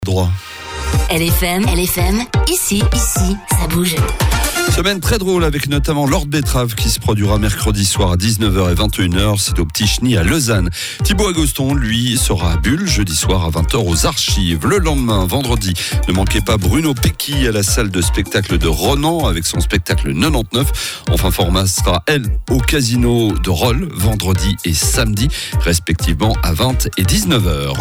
Droit. LFM, ici, ça bouge. Semaine très drôle avec notamment Lord Betrave qui se produira mercredi soir à 19h et 21h. C'est au Petit Chenil à Lausanne. Thibaut Agoston, lui, sera à Bulle jeudi soir à 20h aux Archives. Le lendemain, vendredi, ne manquez pas Bruno Pecky à la salle de spectacle de Ronan avec son spectacle 99. Enfin, format sera, elle, au Casino de Rolle vendredi et samedi, respectivement à 20 et 19h.